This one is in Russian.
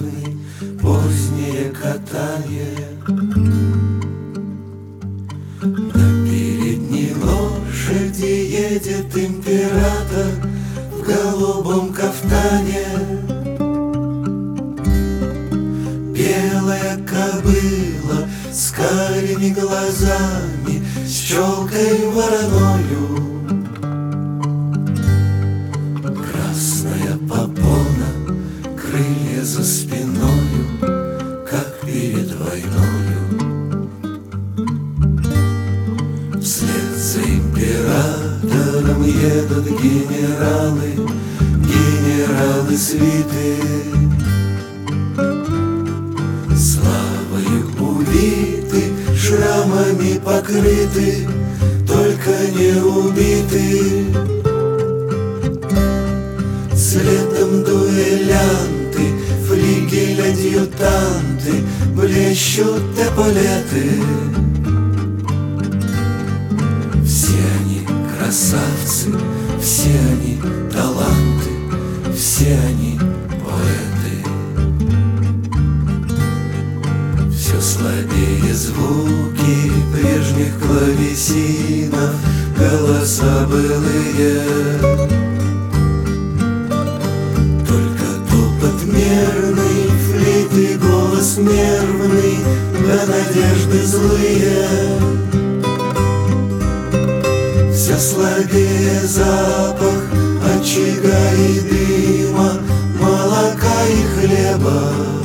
деревни позднее катанье. На передней лошади едет император в голубом кафтане. Белая кобыла с карими глазами, с челкой вороною. Красная попона, крылья за спиною, как перед войною. Вслед за императором едут генералы, генералы свиты. Славою увиты, шрамами покрыты, только не убиты. Следом дуэлянты, флигель-адъютанты, блещут эполеты. Все они красавцы, все они таланты, все они поэты. Все слабее звуки прежних клавесинов, голоса былые. Только топот мерный, флейты, голос нервный, да надежды злые. Все слабее запах очага и дыма, молока и хлеба.